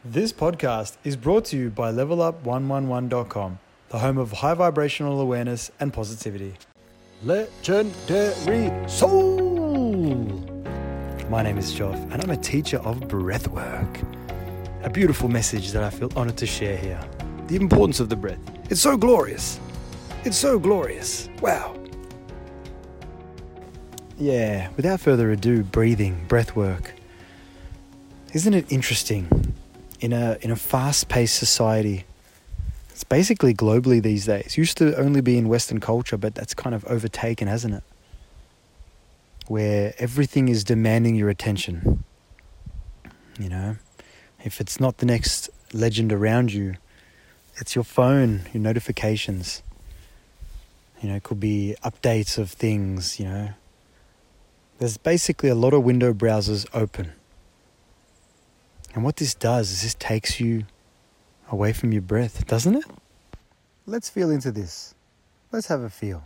This podcast is brought to you by LevelUp111.com, the home of high vibrational awareness and positivity. Legendary Soul! My name is Joff, and I'm a teacher of breathwork. A beautiful message that I feel honored to share here. The importance of the breath. It's so glorious. It's so glorious. Wow. Yeah, without further ado, breathing, breathwork. Isn't it interesting? In a fast-paced society, it's basically globally these days. Used to only be in Western culture, but that's kind of overtaken, hasn't it? Where everything is demanding your attention. You know, if it's not the next legend around you, it's your phone, your notifications. You know, it could be updates of things, you know. There's basically a lot of window browsers open. And what this does is this takes you away from your breath, doesn't it? Let's feel into this. Let's have a feel.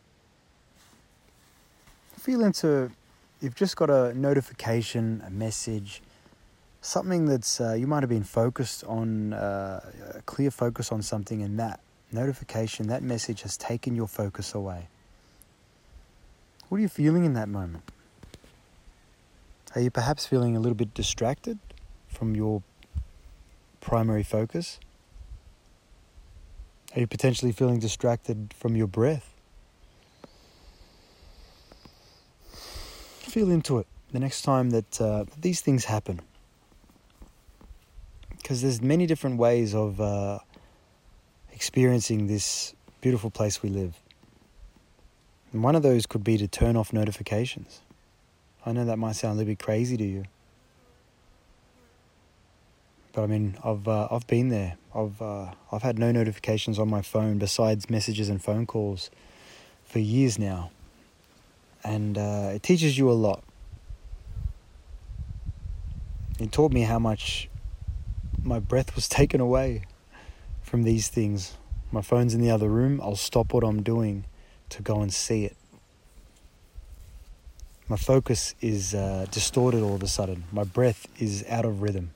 Feel into, you've just got a notification, a message, something that's, you might have been focused on, a clear focus on something, and that notification, that message has taken your focus away. What are you feeling in that moment? Are you perhaps feeling a little bit distracted from your primary focus? Are you potentially feeling distracted from your breath? Feel into it the next time that these things happen. Because there's many different ways of experiencing this beautiful place we live. And one of those could be to turn off notifications. I know that might sound a little bit crazy to you. But I mean, I've been there. I've had no notifications on my phone besides messages and phone calls for years now, and it teaches you a lot. It taught me how much my breath was taken away from these things. My phone's in the other room. I'll stop what I'm doing to go and see it. My focus is distorted all of a sudden. My breath is out of rhythm.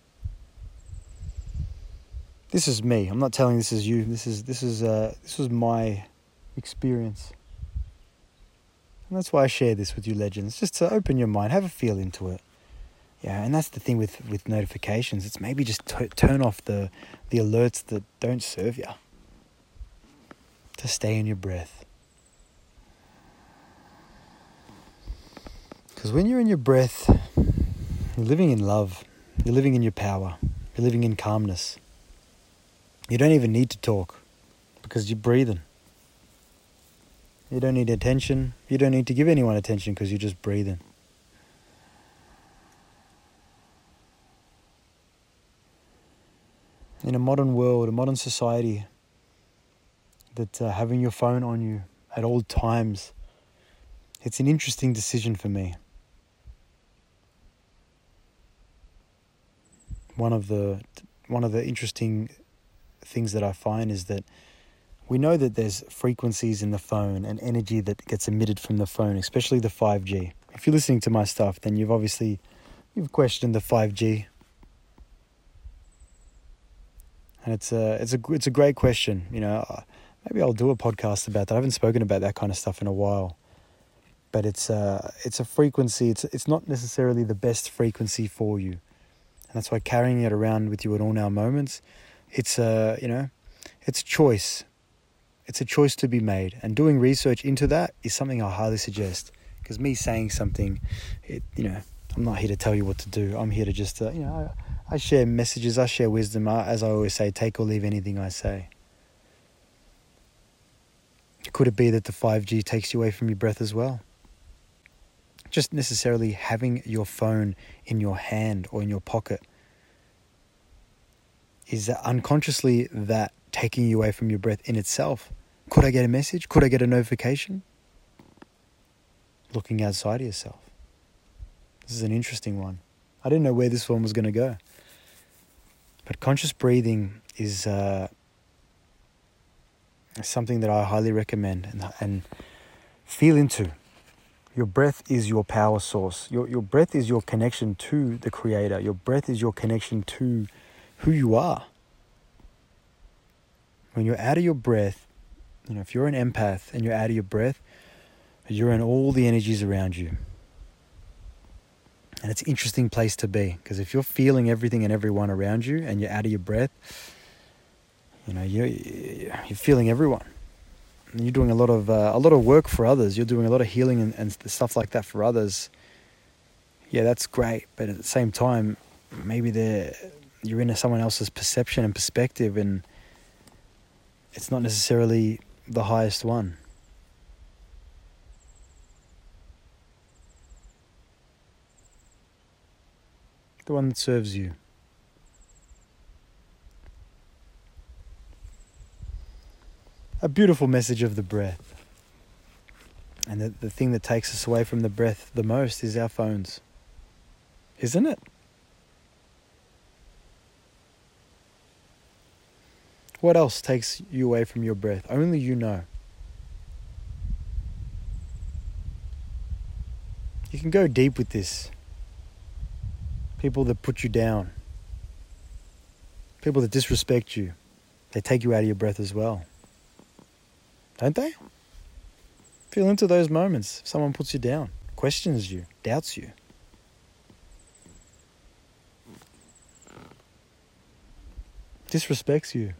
This is me. I'm not telling this is you. This was my experience. And that's why I share this with you legends, just to open your mind, have a feel into it. Yeah, and that's the thing with notifications. It's maybe just turn off the alerts that don't serve you. To stay in your breath. Because when you're in your breath, you're living in love. You're living in your power. You're living in calmness. You don't even need to talk because you're breathing. You don't need attention. You don't need to give anyone attention because you're just breathing. In a modern world, a modern society, that having your phone on you at all times, it's an interesting decision for me. One of the interesting things that I find is that we know that there's frequencies in the phone and energy that gets emitted from the phone, especially the 5G. If you're listening to my stuff, then you've questioned the 5G. And it's a great question. You know, maybe I'll do a podcast about that. I haven't spoken about that kind of stuff in a while. But it's a frequency. It's not necessarily the best frequency for you. And that's why carrying it around with you at all now moments, it's a choice. It's a choice to be made. And doing research into that is something I highly suggest. Because me saying something, I'm not here to tell you what to do. I'm here to just, I share messages, I share wisdom. As I always say, take or leave anything I say. Could it be that the 5G takes you away from your breath as well? Just necessarily having your phone in your hand or in your pocket, is unconsciously that taking you away from your breath in itself? Could I get a message? Could I get a notification? Looking outside of yourself. This is an interesting one. I didn't know where this one was going to go. But conscious breathing is something that I highly recommend and feel into. Your breath is your power source. Your breath is your connection to the Creator. Your breath is your connection to who you are. When you're out of your breath, if you're an empath and you're out of your breath, you're in all the energies around you. And it's an interesting place to be, because if you're feeling everything and everyone around you and you're out of your breath, you're feeling everyone. And you're doing a lot of work for others. You're doing a lot of healing and stuff like that for others. Yeah, that's great. But at the same time, maybe you're in someone else's perception and perspective, and it's not necessarily the highest one. The one that serves you. A beautiful message of the breath. And the thing that takes us away from the breath the most is our phones. Isn't it? What else takes you away from your breath? Only you know. You can go deep with this. People that put you down. People that disrespect you. They take you out of your breath as well. Don't they? Feel into those moments. If someone puts you down, questions you, doubts you. Disrespects you.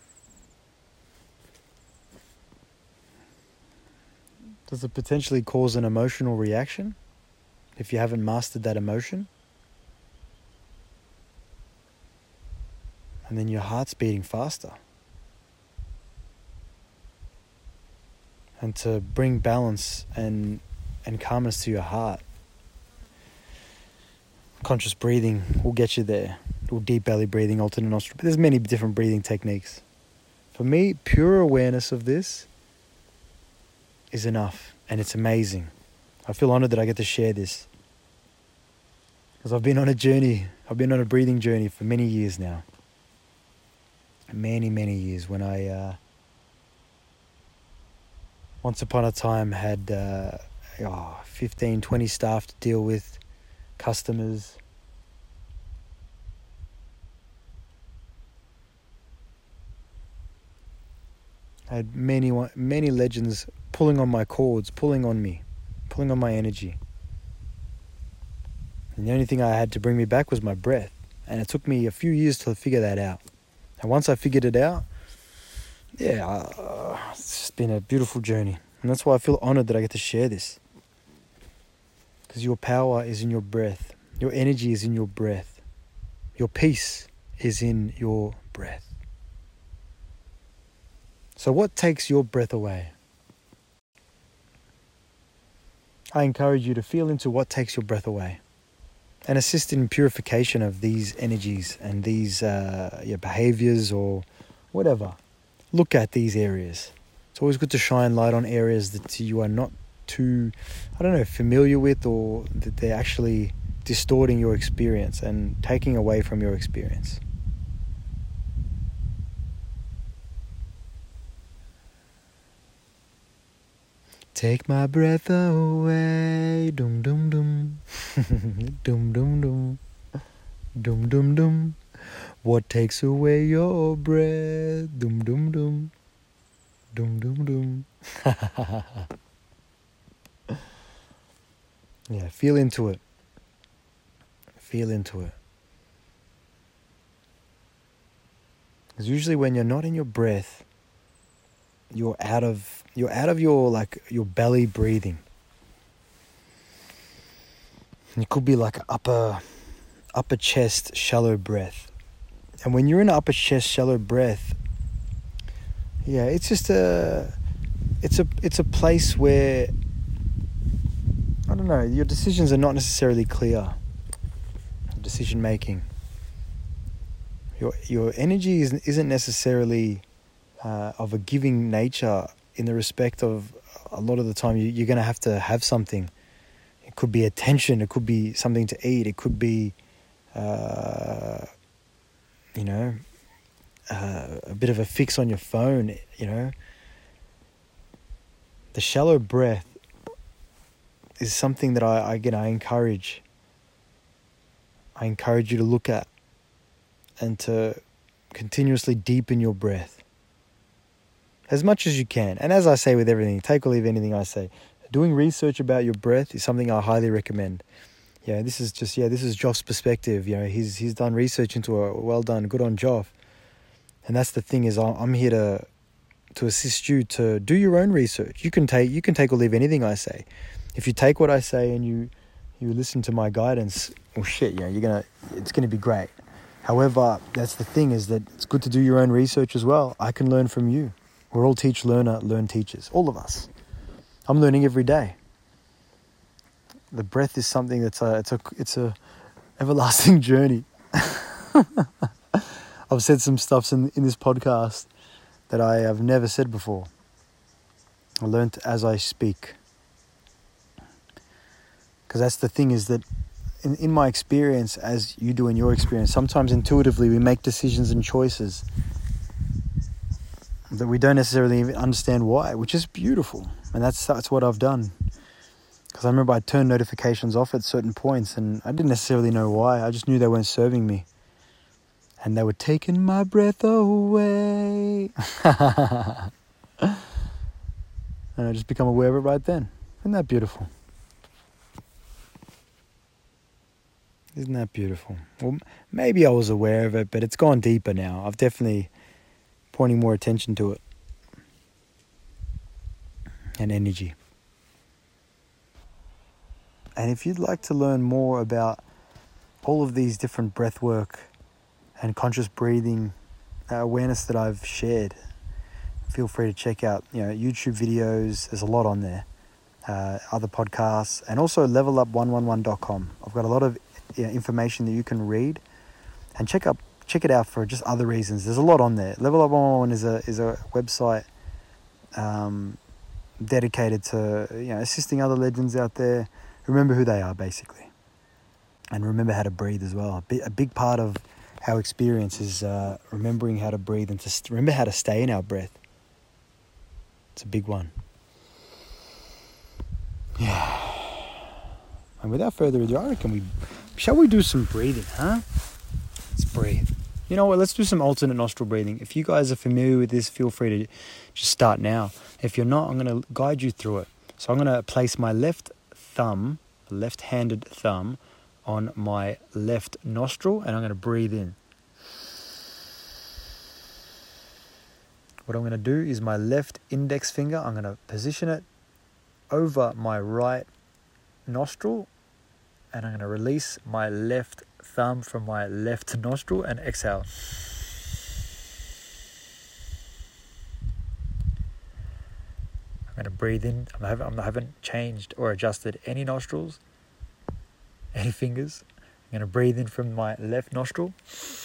Does it potentially cause an emotional reaction if you haven't mastered that emotion? And then your heart's beating faster. And to bring balance and calmness to your heart, conscious breathing will get you there. Or deep belly breathing, alternate nostril. But there's many different breathing techniques. For me, pure awareness of this is enough, and it's amazing. I feel honored that I get to share this, because I've been on a journey. I've been on a breathing journey for many years now. Many, many years. When I once upon a time had 15, 20 staff to deal with, customers. I had many legends pulling on my cords, pulling on me, pulling on my energy. And the only thing I had to bring me back was my breath. And it took me a few years to figure that out. And once I figured it out, it's just been a beautiful journey. And that's why I feel honored that I get to share this. Because your power is in your breath. Your energy is in your breath. Your peace is in your breath. So what takes your breath away? I encourage you to feel into what takes your breath away, and assist in purification of these energies and these your behaviors or whatever. Look at these areas. It's always good to shine light on areas that you are not too, familiar with, or that they're actually distorting your experience and taking away from your experience. Take my breath away, dum dum dum, dum dum dum, dum dum dum. What takes away your breath, dum dum dum, dum dum dum. Yeah, feel into it. Feel into it. Because usually when you're not in your breath, you're out of your belly breathing. And it could be like upper chest shallow breath. And when you're in upper chest shallow breath, yeah, it's just it's a place where, your decisions are not necessarily clear. Decision making. Your energy isn't necessarily of a giving nature, in the respect of a lot of the time you're going to have something. It could be attention, it could be something to eat, it could be a bit of a fix on your phone. The shallow breath is something that I encourage you to look at and to continuously deepen your breath as much as you can. And as I say with everything, take or leave anything I say, doing research about your breath is something I highly recommend. This is Joff's perspective. He's done research into it. Well done, good on Joff. And that's the thing, is I'm here to assist you to do your own research. You can take or leave anything I say. If you take what I say and you listen to my guidance, well shit, it's gonna be great. However, that's the thing, is that it's good to do your own research as well. I can learn from you. We're all teach, learner, learn teachers. All of us. I'm learning every day. The breath is something that's it's a everlasting journey. I've said some stuff in this podcast that I have never said before. I learned as I speak. Because that's the thing, is that in my experience, as you do in your experience, sometimes intuitively we make decisions and choices that we don't necessarily even understand why, which is beautiful. And that's what I've done. Because I remember I turned notifications off at certain points and I didn't necessarily know why. I just knew they weren't serving me. And they were taking my breath away. And I just become aware of it right then. Isn't that beautiful? Isn't that beautiful? Well, maybe I was aware of it, but it's gone deeper now. I've definitely pointing more attention to it. And energy. And if you'd like to learn more about all of these different breath work and conscious breathing awareness that I've shared, feel free to check out YouTube videos. There's a lot on there. Other podcasts, and also levelup111.com. I've got a lot of information that you can read and check it out for just other reasons. There's a lot on there. Level Up 111 is a website dedicated to assisting other legends out there. Remember who they are, basically, and remember how to breathe as well. A big part of our experience is remembering how to breathe and to remember how to stay in our breath. It's a big one. Yeah. And without further ado, I reckon shall we do some breathing, huh? Let's breathe. You know what? Let's do some alternate nostril breathing. If you guys are familiar with this, feel free to just start now. If you're not, I'm going to guide you through it. So I'm going to place my left-handed thumb on my left nostril, and I'm going to breathe in. What I'm going to do is my left index finger, I'm going to position it over my right nostril, and I'm going to release my left thumb from my left nostril and exhale. I'm going to breathe in. I haven't changed or adjusted any nostrils, any fingers. I'm going to breathe in from my left nostril.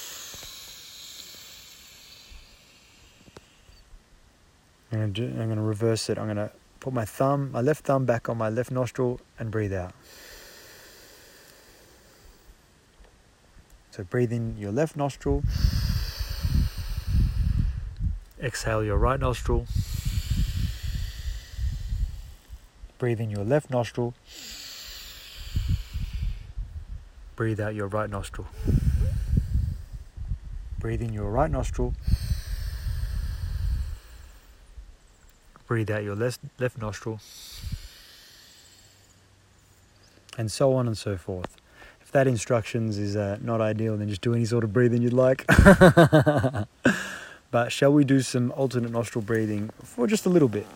I'm going to reverse it. I'm going to put my left thumb back on my left nostril and breathe out. So breathe in your left nostril. Exhale your right nostril. Breathe in your left nostril. Breathe out your right nostril. Breathe in your right nostril. Breathe out your left nostril. And so on and so forth. If that instructions is not ideal, then just do any sort of breathing you'd like. But shall we do some alternate nostril breathing for just a little bit?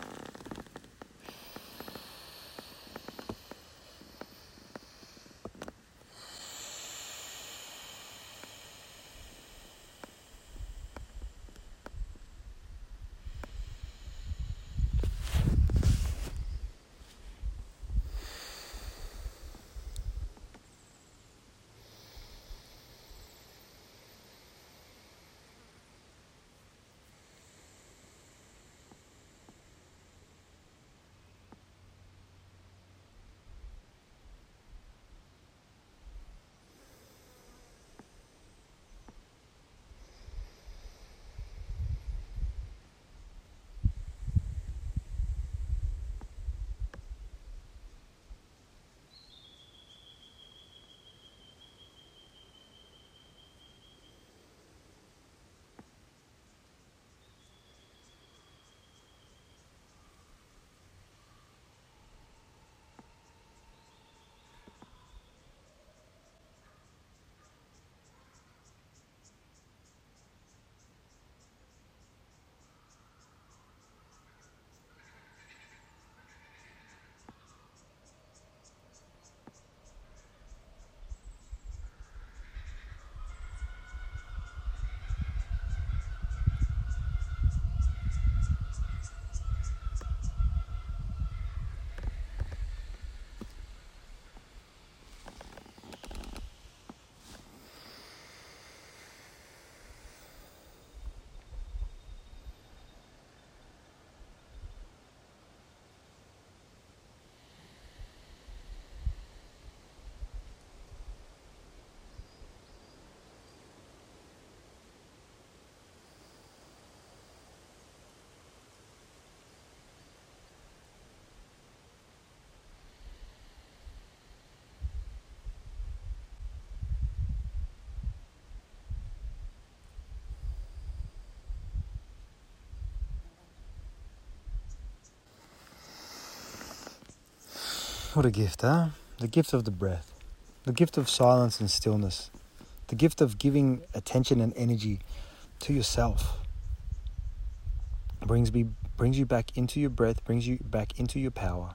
What a gift, huh? The gift of the breath. The gift of silence and stillness. The gift of giving attention and energy to yourself. Brings you back into your breath, brings you back into your power.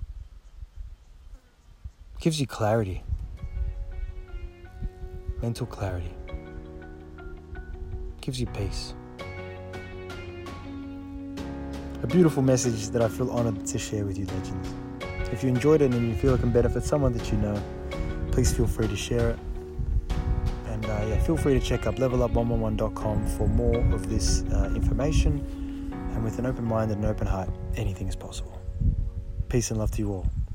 Gives you clarity. Mental clarity. Gives you peace. A beautiful message that I feel honoured to share with you, legends. If you enjoyed it and you feel it can benefit someone that you know, please feel free to share it. And feel free to check up levelup111.com for more of this information. And with an open mind and an open heart, anything is possible. Peace and love to you all.